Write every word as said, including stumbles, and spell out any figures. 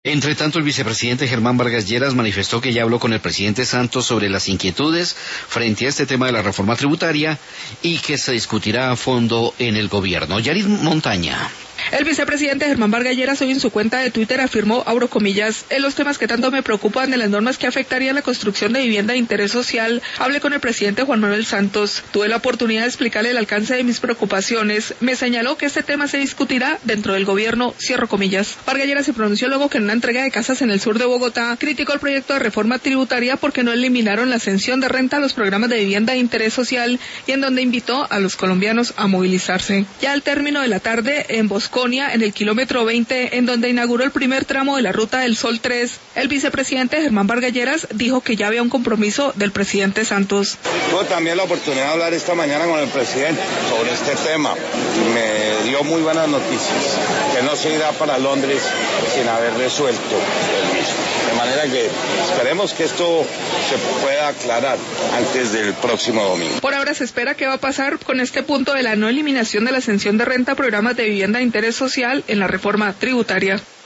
Entre tanto, el vicepresidente Germán Vargas Lleras manifestó que ya habló con el presidente Santos sobre las inquietudes frente a este tema de la reforma tributaria y que se discutirá a fondo en el gobierno. Yarid Montaña. El vicepresidente Germán Vargas Lleras hoy en su cuenta de Twitter afirmó, abro comillas, en los temas que tanto me preocupan de las normas que afectarían la construcción de vivienda de interés social, hablé con el presidente Juan Manuel Santos, tuve la oportunidad de explicarle el alcance de mis preocupaciones, me señaló que este tema se discutirá dentro del gobierno, cierro comillas. Vargas Lleras se pronunció luego que en una entrega de casas en el sur de Bogotá criticó el proyecto de reforma tributaria porque no eliminaron la exención de renta a los programas de vivienda de interés social y en donde invitó a los colombianos a movilizarse. Ya al término de la tarde en Bosco, en el kilómetro veinte, en donde inauguró el primer tramo de la Ruta del Sol tres, el vicepresidente Germán Vargas Lleras dijo que ya había un compromiso del presidente Santos. Tuve también la oportunidad de hablar esta mañana con el presidente sobre este tema. Me dio muy buenas noticias, que no se irá para Londres sin haber resuelto el mismo. De manera que esperemos que esto se pueda aclarar antes del próximo domingo. Por ahora se espera qué va a pasar con este punto de la no eliminación de la exención de renta a programas de vivienda de interés social en la reforma tributaria.